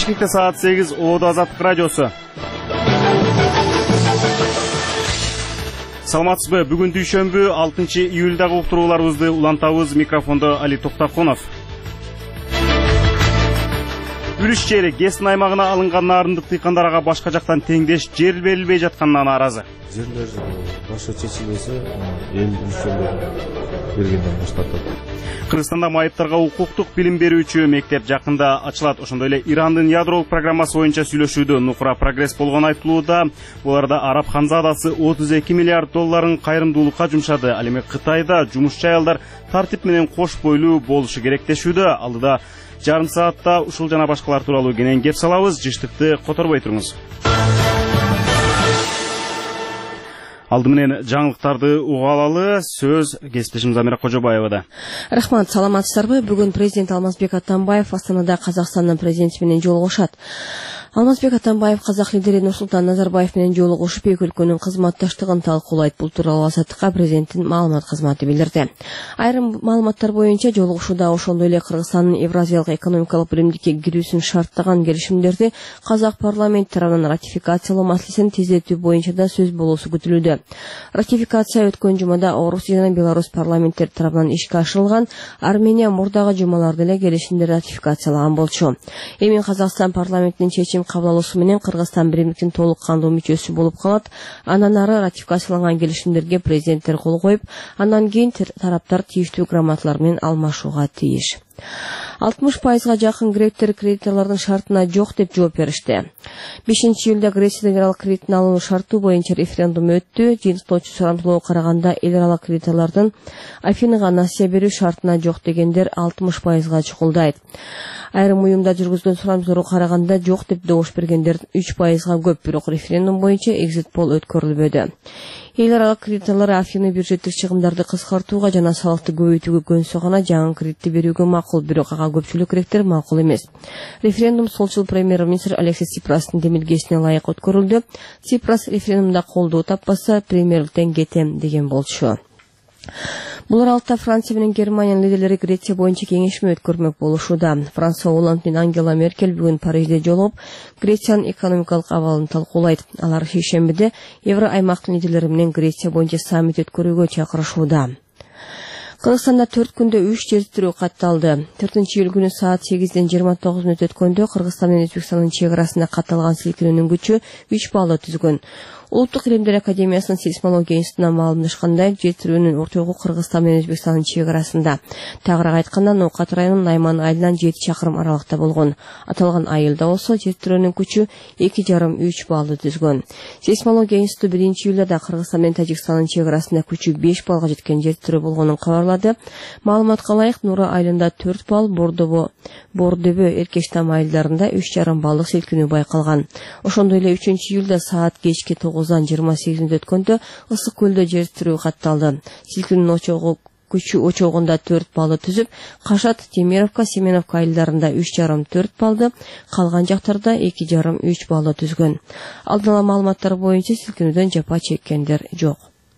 Бишкекте саат 8 Оодо Азаттык радиосу. Саламатсызбы? Бүгүн дүйшөмбү 6 июлдагы уктурууларыбызды улантабыз. Микрофондо Али Токтаконов. Үрүш жери Кесин аймагына алынган нарындык дыйкандарга башка жактан теңдеш жер берилбей жатканына нааразы. Жерлер башка чечилбесе, эл мүчөлөр бергенден баштап. Кыргызстанда майыптарга укуктук билим берүүчү мектеп жакында ачылат. Ошондой эле Ирандын ядролук программасы боюнча сүйлөшүүдө Нукра прогресс болгон айтылууда. Буларда Араб ханзадасы 32 миллиард долларын кайрымдуулукка жумшады. Ал эми Кытайда жумушчу аялдар тартип менен кош бойлуу болушу керек дешүүдө. Алдыда жарым саатта ушул жана башкалар тууралуу кенен кеп салабыз. Жыштыкты которбой туруңуз. Алды менен жаңылыктарды уга алалы. Сөз кесиптешим Замира Кожобаевада. Рахмат, саламатсыздарбы? Бүгүн президент Алмазбек Атамбаев Астанада Казакстандын президенти менен жолугушат. Алмазбек Атамбаев казак лидери Нурсултан Назарбаев менен жолугушуп эки өлкөнүн кызматташтыгын талкуулайт. Бул тууралуу Азаттыкка президенттин маалымат кызматы билдирди. Айрым маалыматтар боюнча жолугушууда ошондой эле Кыргызстандын Евразиялык экономикалык биримдикке кирүүсүн шарттаган келишимдерди казак парламент тарабынан ратификациялоо маселесин тездетүү боюнча да сөз болуусу күтүлүүдө. Ратификация өткөн жумада Орус жана Беларусь парламенттери тарабынан ишке ашырылган, Армения мурдагы жумаларда эле келишимди ратификациялаган болчу. Эми Казакстан парламентинин чечим кабыл алуусу менен Кыргызстан биримдиктин толук кандуу мүчөсү болуп калат. Андан ары ратификацияланган келишимдерге президенттер кол коюп, андан кийин тараптар тийиштүү грамоталар менен алмашууга тийиш. 60%га жакын гректер кредиторлордун шартына жок деп жооп беришти. 5-июлда Грецияда эл аралык кредитин алуу шарты боюнча референдум өттү. Жыйынтыктоочу сурантылууга караганда эл аралык кредиторлордун Афинага насыя берүү шартына жок дегендер 60%га чукулдайт. Айрым уюмда жүргүзгөн сурантылууга караганда жок деп добуш бергендердин 3%га көп, бирок референдум боюнча экзит пол өткөрүлбөдү. Эл аралык кредиторлор Афины бюджеттик чыгымдарды кыскартууга жана салыкты көбөйтүүгө көнсө гана жаңы кредитти берүүгө макул, бирок ага көпчүлүк гректер макул эмес. Референдум солчул премьер-министр Алексис Ципрастын демилгесине ылайык өткөрүлдү. Ципрас референдумда колдоо таппаса премьерликтен кетем деген болчу. Бул аралыкта Франция менен Германиянын лидерлери Греция боюнча кеңешме өткөрмөк болушууда. Франция Оланд менен Ангела Меркель бүгүн Парижде жолугуп, Грециянын экономикалык абалын талкуулайт. Алар шейшембиде Евро аймактын лидерлери менен Греция боюнча саммит өткөрүүгө чакырышууда. Кыргызстанда 4 күндө 3 жер катталды. 4-июль күнү саат 8-ден 29 мүнөт өткөндө Кыргызстан менен Өзбекстандын чек арасында катталган силкинүүнүн күчү 3 баллы түзгөн. Улуттук илимдер академиясынын сейсмология институтунан маалымдашкандай, жер тирөөнүн ортогу Кыргызстан менен Өзбекстандын чек арасында. Тагыраак айтканда, Ноокат районунун Найман айылынан 7 чакырым аралыкта болгон. Аталган айылда болсо жер тирөөнүн күчү 2,5-3 баллы түзгөн. Сейсмология институту 1-июлда да Кыргызстан менен Тажикстандын чек арасында күчү 5 баллга жеткен жер тирөө болгонун кабарлады. Маалыматка ылайык, Нура айылында 4 балл, Бордөбө, Эркештам айылдарында 3,5 баллык силкинүү байкалган. Ошондой эле 3-июлда саат кечки 9-дан 28 мүнөт өткөндө Ысык көлдө жер тирөө катталды. Силкинүүнүн күчү очогунда 4 баллы түзүп, Кашат, Темировка, Семеновка айылдарында 3,5-4 баллды, калган жактарда 2,5-3 баллы түзгөн. Алдын ала маалыматтар боюнча силкинүүдөн жапа чеккендер жок.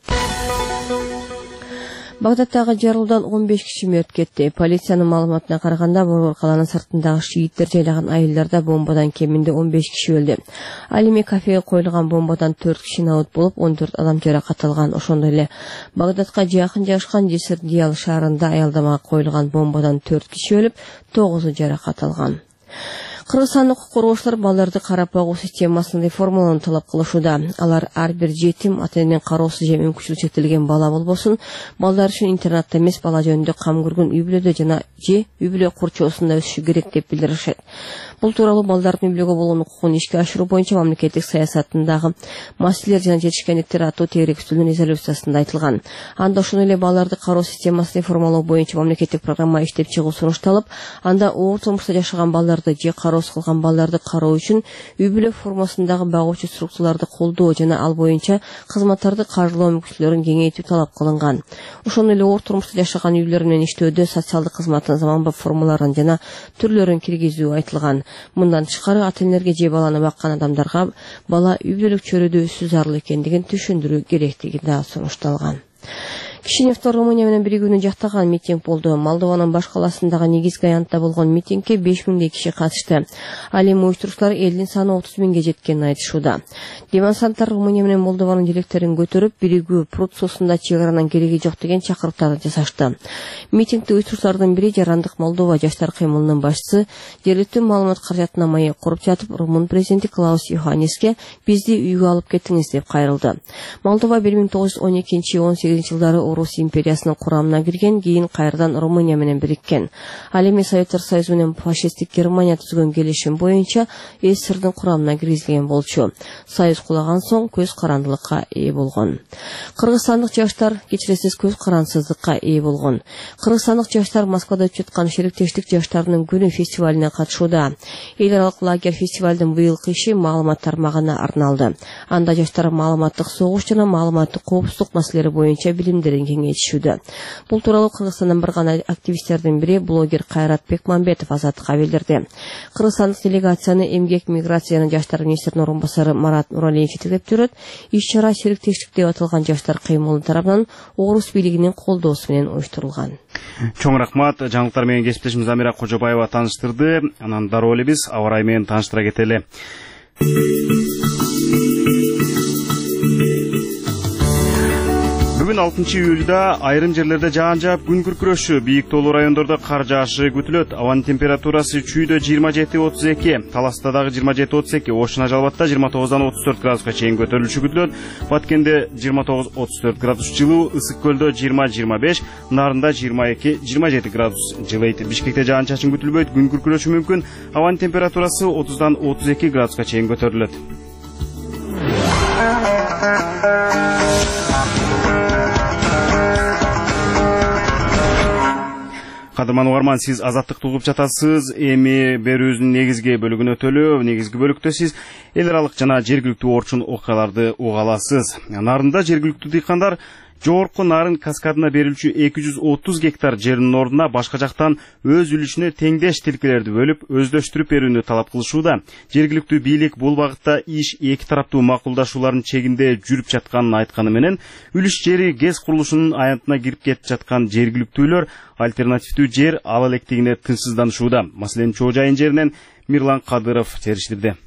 Багдадтагы жарылуудан 15 киши мөрт кетти. Полициянын маалыматына караганда, Борбор калаанын сыртындагы шииттер жайлаган айылдарда бомбадан кеминде 15 киши өлдү. Ал эми кафеге коюлган бомбадан 4 киши набыт болуп, 14 адам жаракат алган. Ошондой эле Багдадка жакын жашкан Жесир Диал шаарында аялдамага коюлган бомбадан 4 киши өлүп, 9 жаракат алган. Кыргызстандык укук коргоочулар балдарды карап багуу системасын реформалауну талап кылышууда. Алар ар бир жетим, ата-эненин кароосуз же мүмкүнчүлүгү чектелген бала болбосун, балдар үчүн интернатта эмес, бала жөнүндө кам көргөн үй-бүлөдө жана үй-бүлө курчоосунда өсүшү керек деп билдиришет. Бул тууралуу балдардын үй-бүлөгө болгон укугун ишке ашыруу боюнча мамлекеттик саясатындагы маселелер жана жетишкендиктер аттуу тегеректүүлдүн резолюциясында айтылган. Анда ошондой эле балдарды кароо системасын реформалоо боюнча мамлекеттик программа иштеп чыгуу сунушталып, анда оор турмушта жашаган балдарды же кароосуз кылган балдарды кароо үчүн үй-бүлө формасындагы багуучу структураларды колдоо жана ал боюнча кызматтарды каржылоо мүмкүнчүлүктөрүн кеңейтүү талап кылынган. Ошондой эле оор турмушта жашаган үйлөр менен иштөөдө социалдык кызматтын заманбап формаларын жана түрлөрүн киргизүү айтылган. Мындан тышкары ата-энелерге же баланы баккан адамдарга бала үй-бүлөлүк чөйрөдө өсүү зарыл экендигин түшүндүрүү керектиги да сунушталган. Кишиневдо Румыния менен биригүүнү жактаган митинг болду. Молдованын баш каласындагы негизги аянтта болгон митингке 5000 киши катышты. Ал эми уюштуруучулар элдин саны 30 000 жеткенин айтышууда. Демонстранттар Румыния менен Молдованын дилектерин көтөрүп, биригүү пруд суусунда чек аранын кереги жок деген чакырыктарды жасашты. Митингди уюштуруучулардын бири Жарандык Молдова жаштар кыймылынын башчысы, жергиликтүү маалымат каражатына маек куруп жатып, Румын президенти Клаус Йоханнеске бизди үйгө алып кеттиңиз деп кайрылды. Молдова 1912-18 жылдары Орус империясынын курамына кирген, кийин кайрадан Румыния менен бириккен. Ал эми Советтер Союзу менен фашисттик Германия түзгөн келишим боюнча СССРдин курамына киргизилген болчу. Союз кулаган соң көз карандылыкка ээ болгон. Кыргызстандык жаштар кечиресиз көз карансыздыкка ээ болгон. Кыргызстандык жаштар Москвада өтүп жаткан шериктештик жаштарынын күнү фестивалине катышууда. Эл аралык лагерь фестивалдын быйылкы иши маалымат тармагына арналды. Анда жаштар маалыматтык согуш жана маалыматтык коопсуздук маселелери боюнча билимдерин кеңейтишүүдө. Бул тууралуу Кыргызстандан барган активисттердин бири блогер Кайрат Бекмамбетов Азаттыкка билдирди. Кыргызстандык делегацияны эмгек, миграция жана жаштар министринин орун басары Марат Нуралиев жетектеп жүрөт. Иш-чара шериктештик деп аталган жаштар кыймылы тарабынан Орус бийлигинин колдоосу менен уюштурулган. Чоң рахмат. Жаңылыктар менен кесиптешим Замира Кожобаева тааныштырды. Анан дароо эле биз аба ырайы менен тааныштыра кетели. Бүгүн 6-июлда айрым жерлерде жаан жаап, күн күркүрөшү, бийик тоолуу райондордо кар жаашы күтүлөт. Абанын температурасы чүйдө 27-32, Таласта дагы 27-32, Ошуна Жалбатта 29-34 градуска чейин көтөрүлүшү күтүлөт. Баткенде 29-34 градус жылуу, Ысык көлдө 20-25, Нарында 22-27 градус жылыйт. Бишкекте жаан чачын күтүлбөйт, күн күркүрөшү мүмкүн. Абанын температурасы 30-32 градуска чейин көтөрүлөт. Кадырман угарман, сиз Азаттыкты угуп жатасыз. Эми берүүбүздүн негизги бөлүгүнө өтөлү. Негизги бөлүктө сиз эл аралык жана жергиликтүү орчун окуяларды уга аласыз. Нарында жергиликтүү дыйкандар жогорку Нарын каскадына берилчү 230 гектар жердин ордуна башка жактан өз үлүшүнө теңдеш тилкелерди бөлүп, өздөштүрүп берүүнү талап кылышууда. Жергиликтүү бийлик бул багытта иш эки тараптуу макулдашуулардын чегинде жүрүп жатканын айтканы менен, үлүш жери ГЭС курулушунун аянтына кирип кетип жаткан жергиликтүүлөр альтернативдүү жер ала электигине тынчсызданышууда. Маселенин чоо жайын жеринен Мирлан Кадыров териштирди.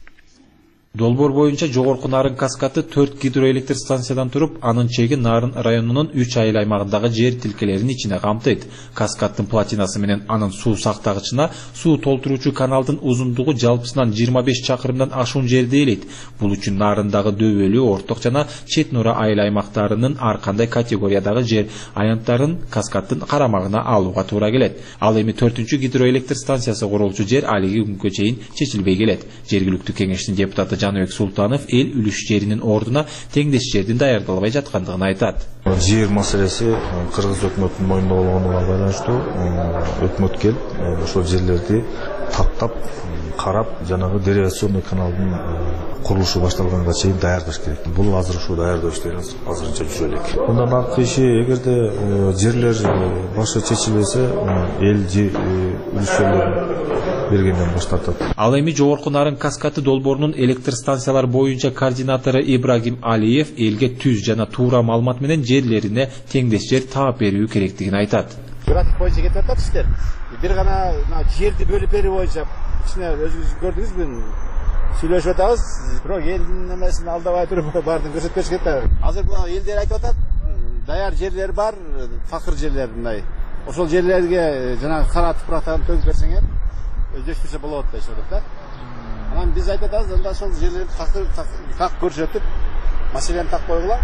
Долбоор боюнча жогорку Нарын каскаты 4 гидроэлектр станциядан туруп, анын чеги Нарын районунун 3 айыл аймагындагы жер тилкелерин ичине камтыйт. Каскаттын платинасы менен анын суу сактагычына суу толтуруучу каналдын узундугу жалпысынан 25 чакырымдан ашуун жерди ээлейт. Бул үчүн Нарындагы дөбөлүү, орток жана чет Нора айыл аймактарынын ар кандай категориядагы жер аянттарын каскаттын карамагына алууга туура келет. Ал эми 4-чү гидроэлектр станциясы курулчу жер алиги күнгө чейин чечилбей келет. Жергиликтүү кеңештин депутаты Жаныбек Султанов эл үлүш жеринин ордуна теңдеш жердин даярдалбай жаткандыгын айтат. Жер маселеси Кыргыз өкмөтүнүн мойнунда болгонуна байланыштуу өкмөт келип ошол жерлерди таптап, карап, жанагы деривационный каналдын курулушу башталганга чейин даярдаш керек. Бул азыр ушул даярдоо иштери азырынча жүрө элек. Мындан аркы иши эгерде жерлер башы чечилбесе, эл үлүш жерлерин бергенден баш тартат. Ал эми жогорку Нарын каскаты долбоорунун электр станциялар боюнча координатору Ибрагим Алиев элге түз жана туура маалымат менен жерлерине теңдеш жер таап берүү керектигин айтат. График боюнча кетип атат иштер. Бир гана жерди бөлүп берүү боюнча кичине өзүңүз көрдүңүзбү? Сүйлөшүп атабыз, бирок элдин эмесин алдабай туруп баардыгын көрсөтпөш керек. Азыр бул элдер айтып атат, даяр жерлер бар, факыр жерлер мындай. Ошол жерлерге жанагы кара тупурактарын төгүп берсеңер, өздөштүрсө болот деп айтып атат. Анан биз айтып атабыз, анда ошол жерлерди так көрсөтүп, маселени так койгула.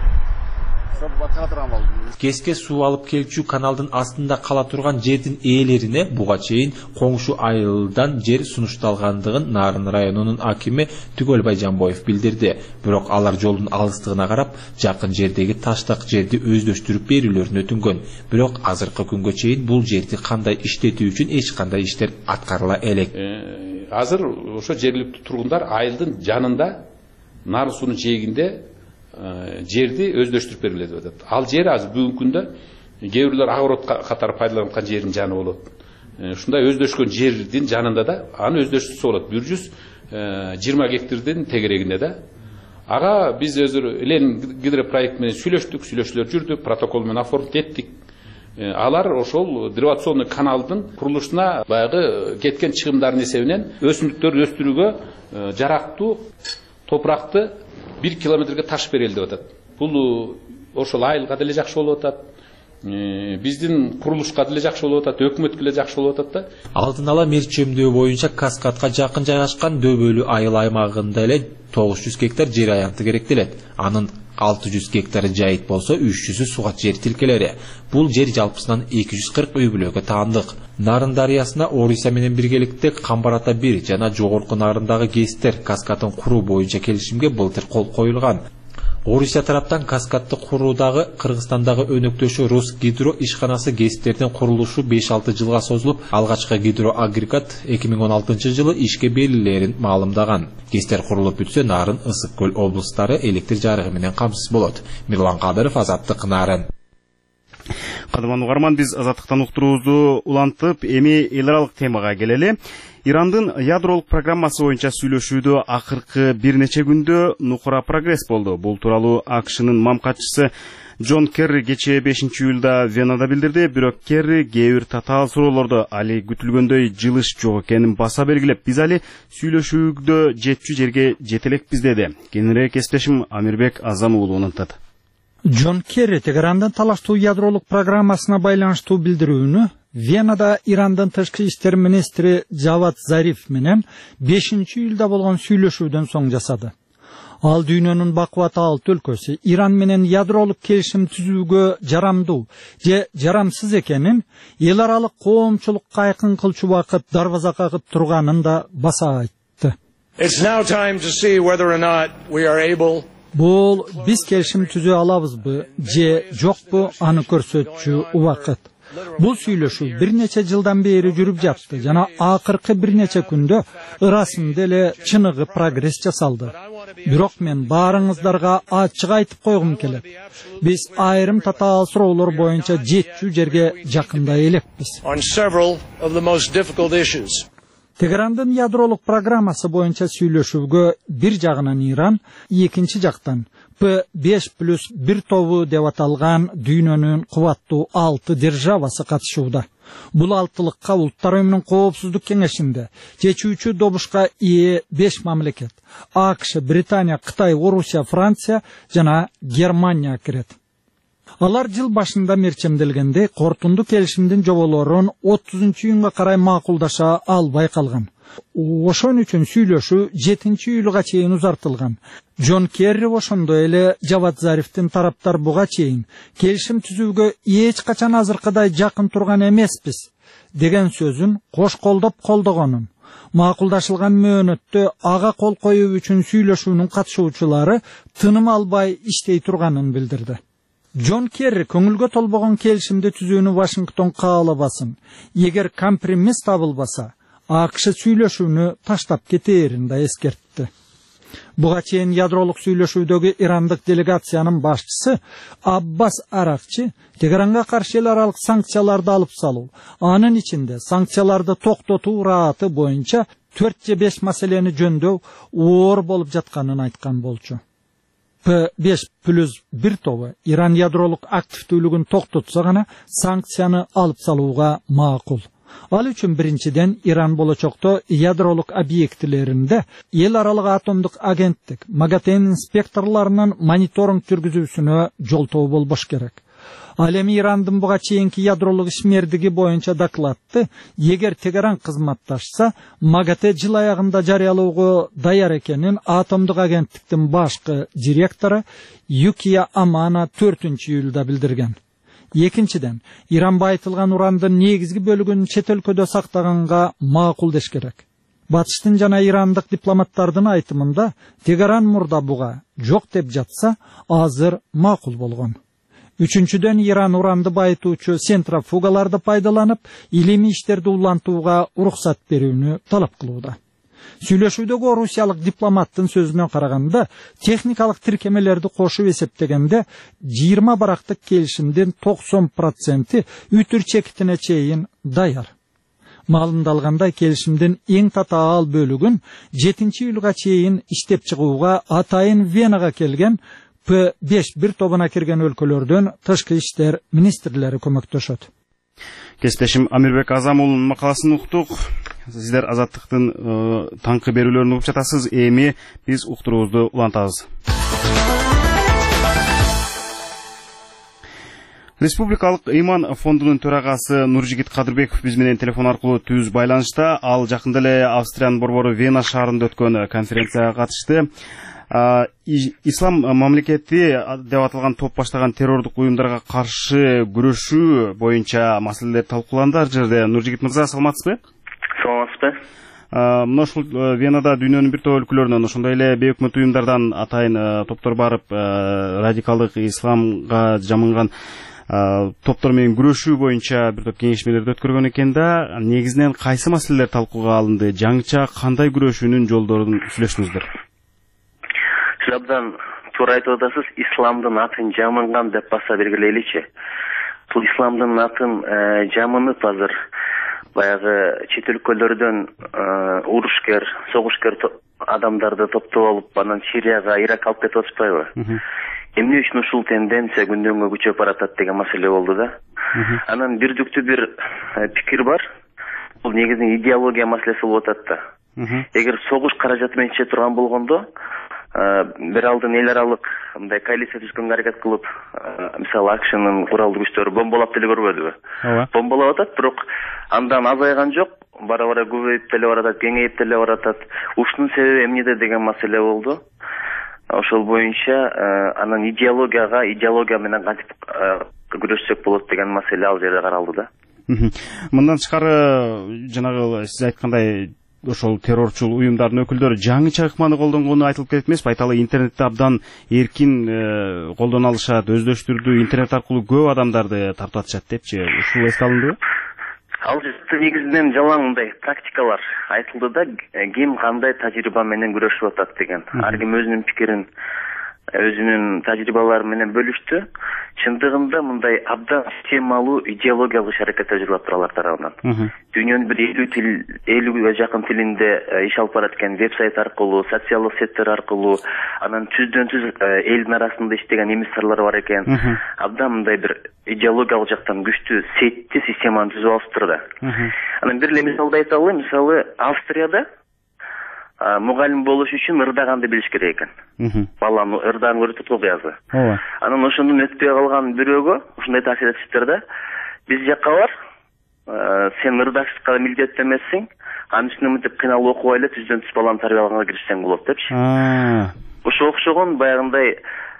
Кеске суу алып келчү каналдын астында кала турган жердин ээлерине буга чейин коңшу айылдан жер сунушталгандыгын Нарын районунун акими Түгөлбай Жамбоев билдирди. Бирок алар жолдун алыстыгына карап, жакын жердеги таштак жерди өздөштүрүп берүүлөрүн өтүнгөн. Бирок азыркы күнгө чейин бул жерди кандай иштетүү үчүн эч кандай иштер аткарыла элек. Азыр ошо жергиликтүү тургундар айылдын жанында Нарын суунун чегинде жерди өздөштүрүп берилет деп атат. Ал жер азыр бүгүнкү күндө кээ бирлер огород катары пайдаланылган жердин жаны болот. Ушундай өздөшкөн жердин жанында да аны өздөштүрсө болот. 120 гектардын тегерегинде да. Ага биз өзү Ленин гидропроект менен сүйлөшүүлөр жүрдү, протокол менен оформить еттик. Алар ошол деревационный каналдын курулушуна баягы кеткен чыгымдардын эсебинен өсүмдүктөрдү өстүрүүгө жарактуу топуракты 1 километрге таш берели деп атат. Бул ошол айылга деле жакшы болуп атат. Биздин курулушка деле жакшы болуп атат, өкмөткө деле жакшы болуп атат да. Алдын ала мерчемдөө боюнча каскадка жакын жайгашкан дөбөлүү айыл аймагында эле 900 гектар жер аянты керектелет. Анын 600 гектары жайыт болсо 300-ü сугат жер тилкелери. Бул жер жалпысынан 240 үй бүлөгө таандык. Нарын дарыясына Орусия менен биргеликте Камбарата 1 жана жогорку Нарындагы ГЭСтер каскатын куруу боюнча келишимге былтыр кол коюлган. Орусия тараптан каскатты куруудагы Кыргызстандагы өнөктөшү Росгидро ишканасы ГЭСтердин курулушу 5-6 жылга созулуп, алгачкы гидроагрегат 2016-жылы ишке берилерин маалымдаган. ГЭСтер курулуп бүтсө, Нарын, Ысык көл облустары электр жарыгы менен камсыз болот. Мирлан Кадыров, Азаттык, Нарын. Кадырман угарман, биз Азаттыктан уктуруубузду улантып, эми эл аралык темага келели. Ирандын ядролук программасы боюнча сүйлөшүүдө акыркы бир нече күндө нукура прогресс болду. Бул тууралуу АКШнын мамкатчысы Джон Керри кечээ 5-июлда Венада билдирди. Бирок Керри кээ бир татаал суроолордо али күтүлгөндөй жылыш жок экенин баса белгилеп, биз али сүйлөшүүдө жетчү жерге жете элекпиз деди. Кененирээк эсептешим Амирбек Азам уулу ынтат. Джон Керри Тегерандын талаштуу ядролук программасына байланыштуу билдирүүнү Венада Ирандын тышкы иштер министри Джавад Зариф менен 5-июлда болгон сүйлөшүүдөн соң жасады. Ал дүйнөнүн бакубаты 6 өлкөсү Иран менен ядролук келишим түзүүгө жарамдуу же жарамсыз экенин, эл аралык коомчулукка айкын кылчу убакыт дарбаза кагып турганын да баса айтты. Бул биз келишим түзүү алабызбы же жокпу аны көрсөтчү убакыт. Бул сүйлөшүү бир нече жылдан бери жүрүп жатты жана акыркы бир нече күндө ырасында эле чыныгы прогресс жасалды. Бирок мен баарыңыздарга ачык айтып койгум келет. Биз айрым татаал суроолор боюнча жетчү жерге жакындай элекпиз. Тегерандын ядролук программасы боюнча сүйлөшүүгө бир жагынан Иран, экинчи жактан P5+1 тобу деп аталган дүйнөнүн кубаттуу 6 державасы катышууда. Бул алтылыкка Улуттар Уюмунун Коопсуздук кеңешинде чечүүчү добушка ээ 5 мамлекет: АКШ, Британия, Кытай, Орусия, Франция жана Германия кирет. Алар жыл башында мерчемделгенде кортунду келишимдин жоболорун 30-июнга карай макулдаша албай калган. Ошон үчүн сүйлөшүү 7-июлга чейин узартылган. Джон Керри ошондой эле Джавад Зарифтин тараптар буга чейин келишим түзүүгө эч качан азыркыдай жакын турган эмеспиз деген сөзүн кош колдоп колдогонун, макулдашылган мөөнөттө ага кол коюу үчүн сүйлөшүүнүн катышуучулары тыным албай иштей турганын билдирди. Джон Керри көңүлгө толбогон келишимди түзүүнү Вашингтон каалабасын. Эгер компромисс табылбаса, АКШ сүйлөшүүнү таштап кетээрин да эскертти. Буга чейин ядролук сүйлөшүүдөгү ирандык делегациянын башчысы Аббас Аракчы Тегеранга каршы эл аралык санкцияларды алып салуу, анын ичинде санкцияларды токтотуу ырааты боюнча 4 же 5 маселени жөндөв оор болуп жатканын айткан болчу. P5+1 тобу Иран ядролук активдүүлүгүн токтотсо гана санкцияны алып салууга макул. Ал үчүн биринчиден Иран болочокто ядролук объектилеринде эл аралык атомдук агенттик МАГАТЭ инспекторлорунун мониторинг жүргүзүүсүнө жолтоо болбош керек. Ал эми Ирандын буга чейинки ядролук ишмердиги боюнча докладты эгер Тегеран кызматташса, МАГАТЭ жыл аягында жарыялоого даяр экенин атомдук агенттиктин башкы директору Юкия Амана 4-июлда билдирген. Экинчиден, Иран байытылган урандын негизги бөлүгүн чет өлкөдө сактаганга макул деш керек. Батыштын жана ирандык дипломаттардын айтымында Тегеран мурда буга жок деп жатса, азыр макул болгон. Үчүнчүдөн, Иран уранды байытуучу центрофугаларды пайдаланып, илимий иштерди улантууга уруксат берүүнү талап кылууда. Сүйлөшүүдөгү орусиялык дипломаттын сөзүнө караганда, техникалык тиркемелерди кошуп эсептегенде 20 барактык келишимдин 90% үтүр чекитине чейин даяр. Маалымдалгандай келишимдин эң татаал бөлүгүн 7-июлга чейин иштеп чыгууга атайын Венага келген P5 бир тобуна кирген өлкөлөрдөн тышкы иштер министрлери көмөктөшөт. Кесиптешим Амирбек Азамулдун макаласын уктук. Сиздер Азаттыктын таңкы берүүлөрүн угуп жатасыз. Эми биз уктуруубузду улантабыз. Республикалык ыйман фондунун төрагасы Нуржигит Кадырбеков биз менен телефон аркылуу түз байланышта. Ал жакында эле Австриянын борбору Вена шаарында өткөн конференцияга катышты. Ислам мамлекети деп аталган топ баштаган террордук уюмдарга каршы күрөшүү боюнча маселелер талкууланды. Ар жерде Нуржигит мырза, саламатсызбы? Саламатсызбы. Мына ушул Венада дүйнөнүн бир топ өлкөлөрүнөн, ошондой эле бейөкмөт уюмдардан атайын топтор барып, радикалдык исламга жамынган топтор менен күрөшүү боюнча бир топ кеңешмелерди өткөргөн экен да. Негизинен кайсы маселелер талкууга алынды? Жаңыча кандай күрөшүүнүн жолдорун сүйлөштүңүздөр? Сиз абдан туура айтып атасыз. Исламдын атын жамынган деп баса бергилейличи. Бул исламдын атын жамынып азыр баягы чет өлкөлөрдөн урушкер, согушкер адамдарды топтоп алып, анан Сирияга, Иракка алып кетип атышпайбы? Эмне үчүн ушул тенденция күндөн-күнгө күчөп баратат деген маселе болду да. Анан бирдиктүү бир пикир бар. Бул негизинен идеология маселеси болуп атат да. Эгер согуш каражаты менен чече турган болгондо, бир алдын эл аралык мындай коалиция түзгөнгө аракет кылып, мисалы АКШнын куралдуу күчтөрү бомбалап деле көрбөдүбү? Бомбалап атат, бирок андан азайган жок, бара-бара көбөйүп деле баратат, кеңейип деле баратат. Ушунун себеби эмнеде деген маселе болду. Ошол боюнча анан идеология менен кантип күрөшсөк болот деген маселе ал жерде каралды да. Мындан тышкары жанагы сиз айткандай ошол террорчул уюмдардын өкүлдөрү жаңыча ыкманы колдонгону айтылып кетет эмеспи? Айталы, интернетте абдан эркин колдоно алышат, өздөштүрдүү, интернет аркылуу көп адамдарды тартып атышат депчи. Ушул эске алындыбы? Ал жерде негизинен жалаң мындай практикалар айтылды да, ким кандай тажрыйба менен күрөшүп атат деген. Ар ким өзүнүн пикирин, өзүнүн тажрыйбалары менен бөлүштү. Чындыгында мындай абдан системалуу идеологиялык иш-аракеттер жүрүп атат алар тарабынан. Дүйнөнүн бир 50ге жакын тилинде иш алып барат экен, веб-сайт аркылуу, социалдык сеттер аркылуу, анан түздөн-түз элдин арасында иштеген эмиссарлар бар экен. Абдан мындай бир идеологиялык жактан күчтүү сетти системаны түзүп алыптыр да. Анан бир эле мисалды айталы, мисалы Австрияда мугалим болуш үчүн ырдаганды билиш керек экен. Баланы ырдаган көрүп го биязы. Анан ошондон өтпөй калган бирөөгө ушундай таасир этиптир да. Биз жакка бар, сен ырдашка милдеттүү эмессиң, анын үстүнө мынтип кыйналып окубай эле түздөн-түз баланы тарбиялаганга киришсең болот депчи. Ошо окшогон баягындай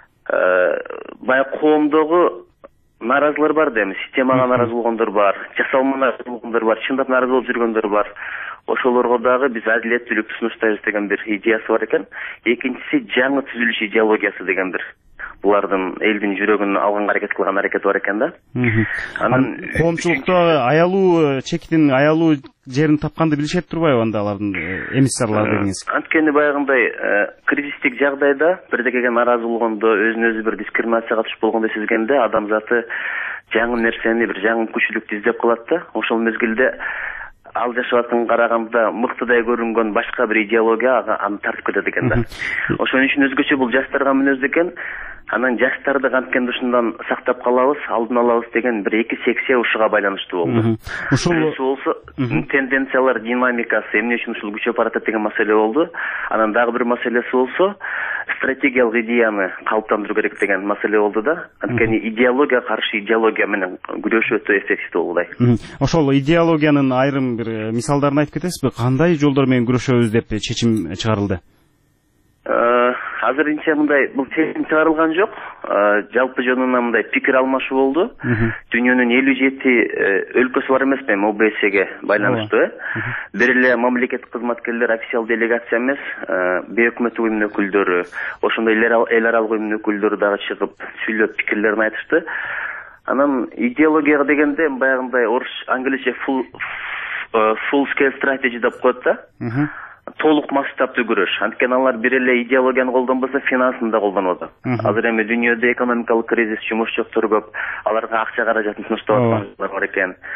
баягы коомдогу наразылар бар да, эми системага наразы болгондор бар, жасалма наразы болгондор бар, чындап наразы болуп жүргөндөр бар. Ошолорго дагы биз адилеттүүлүктү сунуштайбыз деген бир идеясы бар экен. Экинчиси жаңы түзүлүш идеологиясы деген бир. Булардын элдин жүрөгүн алганга аракет кылган аракети бар экен да. Анан коомчулукта аялуу чекитин, аялуу жерин тапканды билишет турбайбы анда алардын эмиссарлары дегениз? Анткени баягындай кризистик жагдайда бирдекеге наразы болгондо, өзүн-өзү бир дискриминацияга туш болгондо сезгенде адамзаты жаңы нерсени, бир жаңы күчүлүктү издеп калат да. Ошол мезгилде ал жашап атканга караганда мыктыдай көрүнгөн башка бир идеология аны тартып кетет экен да. Ошон үчүн өзгөчө бул жаштарга мүнөздүү экен. Анан жаштарды канткенде ушундан сактап калабыз, алдын алабыз деген бир эки секция ушуга байланыштуу болду. Ушул болсо тенденциялар динамикасы эмне үчүн ушул күчөп баратат деген маселе болду. Анан дагы бир маселеси болсо стратегиялык идеяны калыптандыруу керек деген маселе болду да. Анткени идеология каршы идеология менен күрөшүү өтө эффективдүү болду. Ошол идеологиянын айрым бир мисалдарын айтып кетесизби? Кандай жолдор менен күрөшөбүз деп чечим чыгарылды? Азырынча мындай бул чечим чыгарылган жок. Жалпы жөнүнөн мындай пикир алмашуу болду. Дүйнөнүн 57 өлкөсү бар эмеспи ОБСЕге байланыштуу. Бир эле мамлекет кызматкерлер, официал делегация эмес, бейөкмөт уюм өкүлдөрү, ошондой эл аралык уюм өкүлдөрү дагы чыгып сүйлөп пикирлерин айтышты. Анан идеологияга дегенде баягындай англисче full scale strategy деп коет да. Толук масштабтуу күрөш. Анткени алар бир эле идеологияны колдонбосо, финансын да колдонот. Азыр эми дүйнөдө экономикалык кризис, жумушчулуктар көп, аларга акча каражатын сунуштап аткандар бар экен.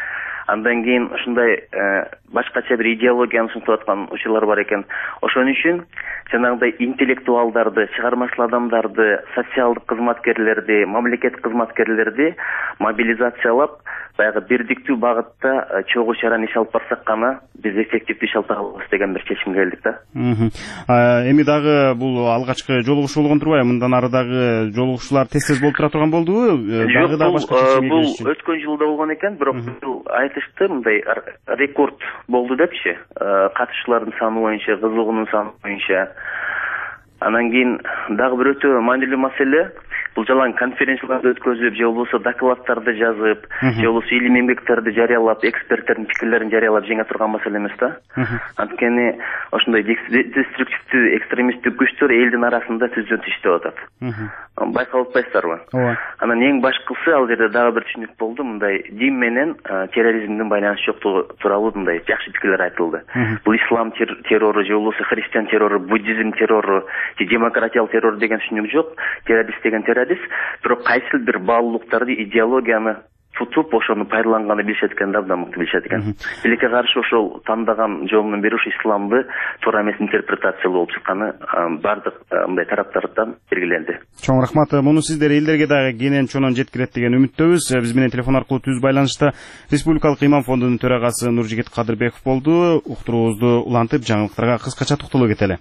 Андан кийин ушундай башкача бир идеологияны сунтуп аткан учурлар бар экен. Ошон үчүн жанагындай интеллектуалдарды, чыгармачыл адамдарды, социалдык кызматкерлерди, мамлекет кызматкерлерди мобилизациялап, баягы бирдиктүү багытта чогуу чараны иш алып барсак гана биз эффективдүү иш алып бара алабыз деген бир чечимге келдик да. Эми дагы бул алгачкы жолугушуу болгон турбайбы? Мындан ары дагы жолугушуулар тез болуп тура турган болдубу? Дагы да башка чечимге келишти? Бул өткөн жылда болгон экен, бирок бул айтышты мындай рекорд болду депчи. Катышуулардын саны боюнча, кызыгуунун саны боюнча. Анан кийин дагы бир өтө маанилүү маселе, бул жалаң конференцияларды өткөзүп, же болбосо докладдарды жазып, же болбосо илим эмгектерди жарыялап, эксперттердин пикирлерин жарыялап жеңе турган маселе эмес да. Анткени ошондой деструктивдүү экстремисттик күчтөр элдин арасында түздөн иштеп атат. Байкалып атпайсыздарбы? Ооба. Анан эң башкысы ал жерде дагы бир түшүнүк болду, мындай дин менен терроризмдин байланышы жоктугу тууралуу мындай жакшы пикирлер айтылды. Бул ислам террору, же болбосо христиан террору, буддизм террору, же демократиялык террор деген түшүнүк жок. Террорист деген террорист, бирок кайсыл бир баалуулуктарды, идеологияны тутуп ошону пайдаланганы билишет экен да, абдан мыкты билишет экен. Билекке каршы ошол тандаган жолунун бири ушу исламды туура эмес интерпретациялоо болуп чыкканы бардык мындай тараптардан белгиленди. Чоң рахмат. Муну сиздер элдерге дагы кенен чонон жеткирет деген үмүттөбүз. Биз менен телефон аркылуу түз байланышта Республикалык имам фондунун төрагасы Нуржигит Кадырбеков болду. Уктуруубузду улантып, жаңылыктарга кыскача токтоло кетели.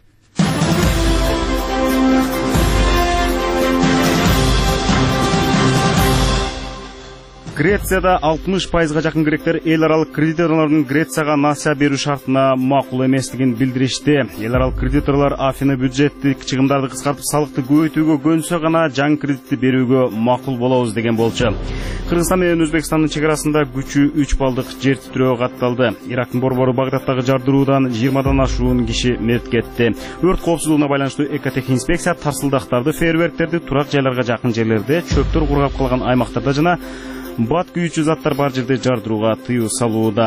Грецияда 60%га жакын гректер эл аралык кредиторлордун Грецияга насыя берүү шартына макул эместигин билдиришти. Эл аралык кредиторлор Афина бюджеттик чыгымдарды кыскартып салыкты көбөйтүүгө көнсө гана жаңы кредитти берүүгө макул болобуз деген болчу. Кыргызстан менен Өзбекстандын чек арасында күчү 3 балдык жер титирөө катталды. Ирактын борбору Багдадтагы жардыруудан 20дан ашуун киши мерт кетти. Өрт коопсуздугуна байланыштуу экотехинспекция тарсылдактарды, фейерверктерди турак жайларга жакын жерлерде, чөптөр кургап калган аймактарда жана бат күйүүчү заттар бар жерде жардырууга тыюу салууда.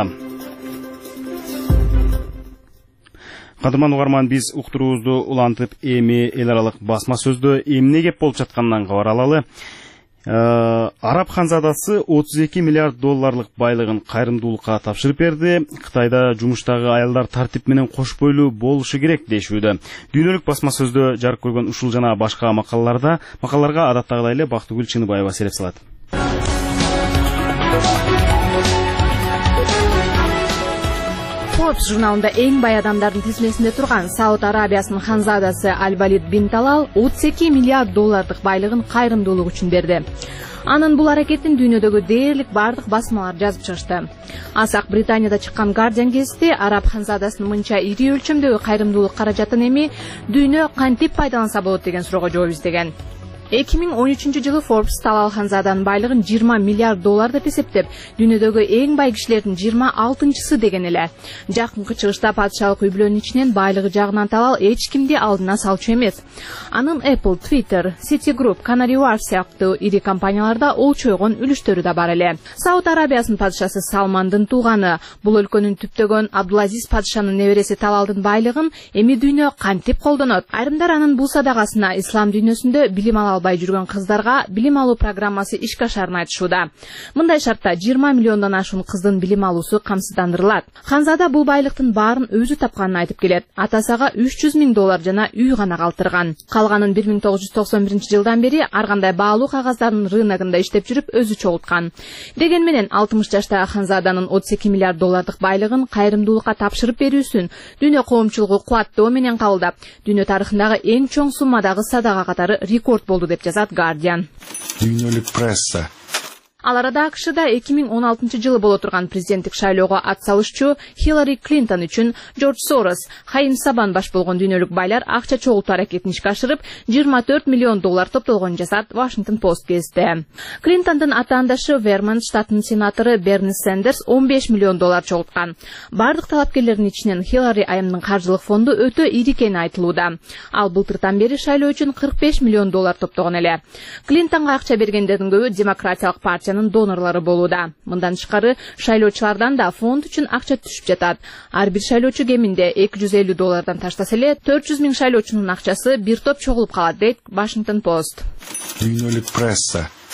Кадырман угарман, биз уктуруубузду улантып, эми эл аралык басма сөздө эмне кеп болуп жатканынан кабар алалы. Араб ханзадасы 32 миллиард долларлык байлыгын кайрымдуулукка тапшырып берди. Кытайда жумуштагы аялдар тартип менен кош бойлуу болушу керек дешүүдө. Дүйнөлүк басма сөздө жарык көргөн ушул жана башка макалаларга адаттагыдай эле Бактыгүл Чыныбаева сереп салат. Forbes журналында эң бай адамдардын тизмесинде турган Сауд Арабиясынын ханзадасы Аль-Валид бин Талал 32 миллиард доллардык байлыгын кайрымдуулук үчүн берди. Анын бул аракетин дүйнөдөгү дээрлик бардык басмалар жазып чыгышты. Асак Британияда чыккан Guardian гезити араб ханзадасынын мынча ири өлчөмдөгү кайрымдуулук каражатын эми дүйнө кантип пайдаланса болот деген суроого жооп издеген. 2013-жылы Forbes Талал ханзаданын байлыгын 20 миллиард доллар деп эсептеп, дүйнөдөгү эң бай кишилердин 26-чысы деген эле. Жакынкы чыгышта падышалык үй-бүлөнүн ичинен байлыгы жагынан Талал эч кимди алдына салчу эмес. Анын Apple, Twitter, Citigroup, Canary Wharf сыяктуу ири компанияларда олчойгон үлүштөрү да бар эле. Сауд Арабиясынын падышасы Салмандын тууганы, бул өлкөнүн түптөгөн Абдулазиз падышанын небереси Талалдын байлыгын эми дүйнө кантип колдонот? Айрымдар анын бул садагасына ислам дүйнөсүндө билим албай жүргөн кыздарга билим алуу программасы ишке ашарын айтышууда. Мындай шартта 20 миллиондон ашуун кыздын билим алуусу камсыздандырылат. Ханзада бул байлыктын баарын өзү тапканын айтып келет. Атасага 300 миң доллар жана үй гана калтырган. Калганын 1991-жылдан бери ар кандай баалуу кагаздардын рыногунда иштеп жүрүп өзү чогулткан. Деген менен 60 жаштагы Ханзаданын 32 миллиард доллардык байлыгын кайрымдуулукка тапшырып берүүсүн дүйнө коомчулугу кубаттоо менен кабылдап, дүйнө тарыхындагы эң чоң суммадагы садага катары рекорд болду деп жазат Guardian. Дүйнөлүк пресса. Ал арада АКШда 2016-жылы боло турган президенттик шайлоого атсалышчу Хиллари Клинтон үчүн Джордж Сорос, Хайим Сабан баш болгон дүйнөлүк байлар акча чогултуу аракетин ишке ашырып, 24 миллион доллар топтолгонун жазат Washington Post гезити. Клинтондун атаандашы Вермонт штатынын сенатору Берни Сендерс 15 миллион доллар чогулткан. Бардык талапкерлердин ичинен Хиллари айымдын каржылык фонду өтө ири экени айтылууда. Ал былтыртан бери шайлоо үчүн 45 миллион доллар топтогон эле. Клинтонго акча бергендердин көбү демократиялык партиянын донорлары болууда. Мындан тышкары шайлоочулардан да фонд үчүн акча түшүп жатат. Ар бир шайлоочу кеминде 250 доллардан таштаса эле 400 миң шайлоочунун акчасы бир топ чогулуп калат дейт Washington Post. Дүйнөлүк пресса.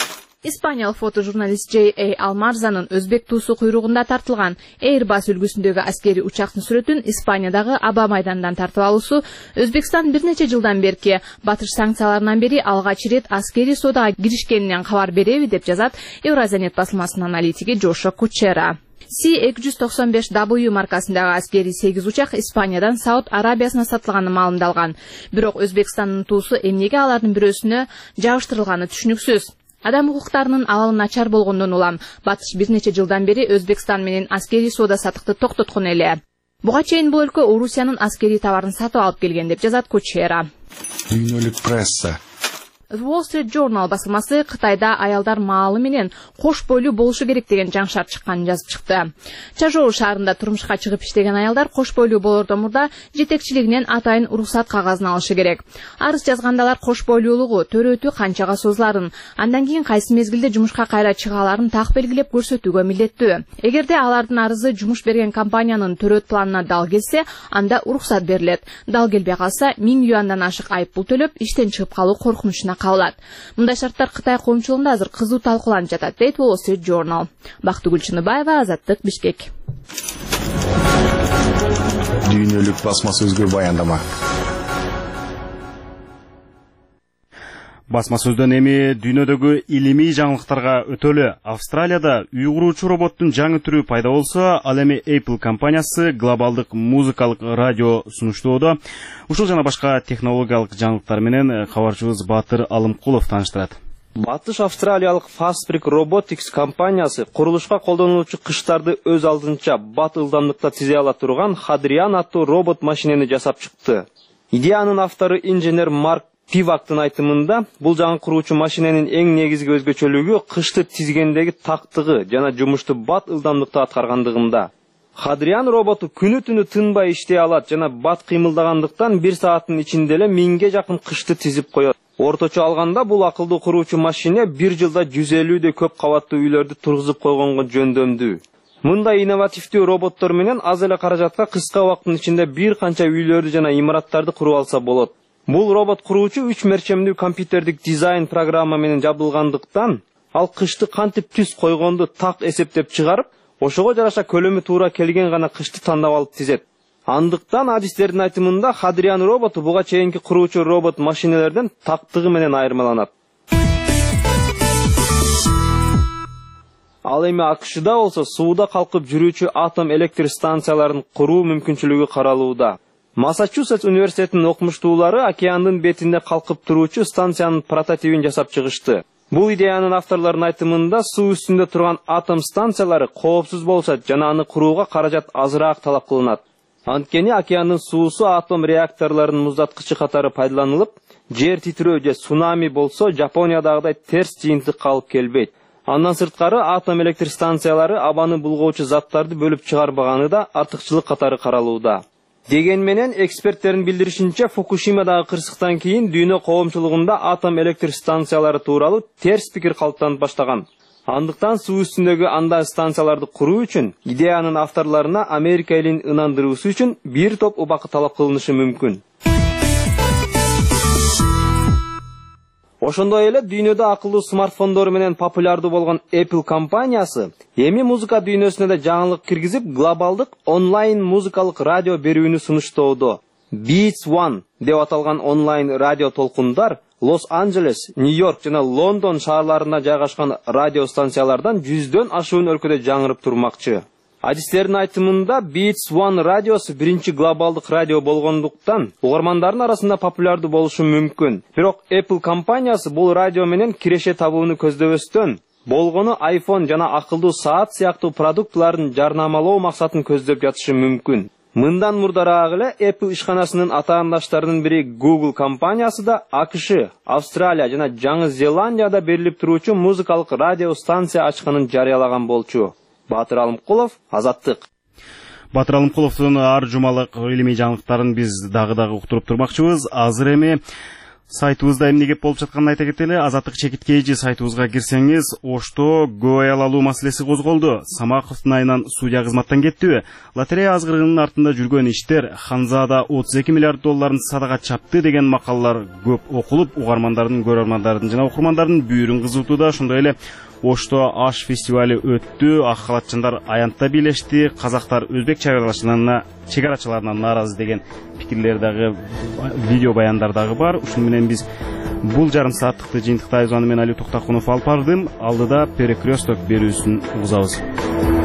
Испаниялык фотожурналист J.A. Almarza'nын өзбек туусу куйругунда тартылган Airbus үлгүсүндөгү аскери учактын сүрөтүн Испаниядагы Аба майданынан тартып алуусу Өзбекстан бир нече жылдан берки батыш санкцияларынан бери алгач ирет аскери соодага киришкенинен кабар береби деп жазат Евразиянет басылмасынын аналитиги Джошо Кучера. C-295W маркасындагы аскери 8 учак Испаниядан Сауд Арабиясына сатылганы маалымдалган. Бирок Өзбекстандын туусу эмнеге алардын бирөөсүнө жабыштырылганы түшүнүксүз. Адам укуктарынын абалы начар болгондон улам батыш бир нече жылдан бери Өзбекстан менен аскери соода сатыкты токтоткон эле. Буга чейин бул өлкө Орусиянын аскери товарын сатып алып келген деп жазат Кучера. Дүйнөлүк пресса. Wall Street Journal басылмасы Кытайда аялдар маалы менен кош бойлуу болушу керек деген жаңы шарт чыкканын жазып чыкты. Чажоу шаарында турмушка чыгып иштеген аялдар кош бойлуу болордон мурда жетекчилигинен атайын уруксат кагазын алышы керек. Арыз жазгандалар кош бойлуулугу, төрөтү канчага созуларын, андан кийин кайсы мезгилде жумушка кайра чыгааларын так белгилеп көрсөтүүгө милдеттүү. Эгерде алардын арызы жумуш берген компаниянын төрөт планына дал келсе, анда уруксат берилет. Дал келбей калса 1000 юандан ашык айыппул төлөп, иштен чыгып калуу коркунучуна кабылат. Мындай шарттар Кытай коомчулугунда азыр кызуу талкууланып жатат, дейт Wall Street Journal. Бактыгүл Чыныбаева, Азаттык, Бишкек. Дүйнөлүк басма-сөзгө баяндама. Басма сөздөн эми дүйнөдөгү илимий жаңылыктарга өтөлү. Австралияда үй куруучу роботтун жаңы түрү пайда болсо, ал эми Apple компаниясы глобалдык музыкалык радио сунуштоодо. Ушул жана башка технологиялык жаңылыктар менен кабарчыбыз Батыр Алымкулов тааныштырат. Батыш австралиялык Fastbrick Robotics компаниясы курулушка колдонулуучу кыштарды өз алдынча бат ылдамдыкта тизе ала турган Hadrian аттуу робот машинени жасап чыкты. Идеянын автору инженер Марк Пивактын айтымында, бул жаңы куруучу машиненин эң негизги өзгөчөлүгү кышты тизгендеги тактыгы жана жумушту бат ылдамдыкта аткаргандыгында. Hadrian роботу күнү-түнү тынбай иштей алат жана бат кыймылдагандыктан 1 сааттын ичинде эле 1000ге жакын кышты тизип коет. Орточо алганда бул акылдуу куруучу машине 1 жылда 150дей көп кабаттуу үйлөрдү тургузуп койгонго жөндөмдүү. Мындай инновативдүү роботтор менен аз эле каражатка кыска убакыттын ичинде бир канча үйлөрдү жана имараттарды куруп алса болот. Бул робот куруучу 3 мерчемдүү компьютердик дизайн программа менен жабдылгандыктан, ал кышты кантип түз койгонду так эсептеп чыгарып, ошого жараша көлөмү туура келген гана кышты тандап алып тизет. Андыктан адистердин айтымында Hadrian роботу буга чейинки куруучу робот машинелерден тактыгы менен айырмаланат. Ал эми АКШда болсо сууда калкып жүрүүчү атом электр станцияларын куруу мүмкүнчүлүгү каралууда. Массачусетс университетинин окумуштуулары океандын бетинде калкып туруучу станциянын прототипин жасап чыгышты. Бул идеянын авторлорунун айтымында суу үстүндө турган атом станциялары коопсуз болушат жана аны курууга каражат азыраак талап кылынат. Анткени океандын суусу атом реакторлорунун муздаткычы катары пайдаланылып, жер титирөө же цунами болсо Жапониядагыдай терс жыйынтыкка алып келбейт. Андан сырткары атом электр станциялары абаны булгоочу заттарды бөлүп чыгарбаганы да артыкчылык катары каралууда. Деген менен эксперттердин билдиришинче Фукушимадагы кырсыктан кийин дүйнө коомчулугунда атом электр станциялары тууралуу терс пикир калыптанып баштаган. Андыктан суу үстүндөгү андай станцияларды куруу үчүн идеянын авторлоруна Америка элин ынандыруусу үчүн бир топ убакыт талап кылынышы мүмкүн. Ошондой эле дүйнөдө акылдуу смартфондор менен популярдуу болгон Apple компаниясы эми музыка дүйнөсүнө да жаңылык киргизип, глобалдык онлайн музыкалык радио берүүнү сунуштоодо. Beats One деп аталган онлайн радио толкундар Лос-Анджелес, Нью-Йорк жана Лондон шаарларында жайгашкан радио станциялардан 100дөн ашуун өлкөдө жаңырып турмакчы. Адистердин айтымында Beats One радиосу биринчи глобалдык радио болгондуктан угармандардын арасында популярдуу болушу мүмкүн. Бирок Apple компаниясы бул радио менен киреше табууну көздөбөстөн, болгону iPhone жана акылдуу саат сыяктуу продуктларын жарнамалоо максатын көздөп жатышы мүмкүн. Мындан мурдараак эле Apple ишканасынын атаандаштарынын бири Google компаниясы да АКШ, Австралия жана Жаңы Зеландияда берилип туруучу музыкалык радио станция ачканын жарыялаган болчу. Батыр Алымкулов, Азаттык. Батыр Алымкуловдун ар жумалык илимий жаңылыктарын биз дагы уктуруп турмакчыбыз. Азыр эми Сайтыбызда эмне кеп болуп жатканын айта кетели. Азаттык чекиткейжи сайтыбызга кирсеңиз, Ошто гөө аял алуу маселеси козголду. Самаковдун айынан судья кызматтан кеттиби? Лотерея азгырыгынын артында жүргөн иштер, Ханзада 32 миллиард долларын садага чапты деген макалалар көп окулуп, угармандардын, көрөрмандардын жана окурмандардын бүйүрүн кызытууда. Ошондой эле Ошто аш фестивали өттү, ак халатчандар аянтта бийлешти, казактар өзбек чегарачыларына нааразы деген пикирлер дагы, видео баяндар дагы бар. Ушуну менен биз бул жарым сааттыкты жыйынтыктайбыз. Аны мен Али Токтакунов алып бардым. Алдыда перекресток берүүсүн угузабыз.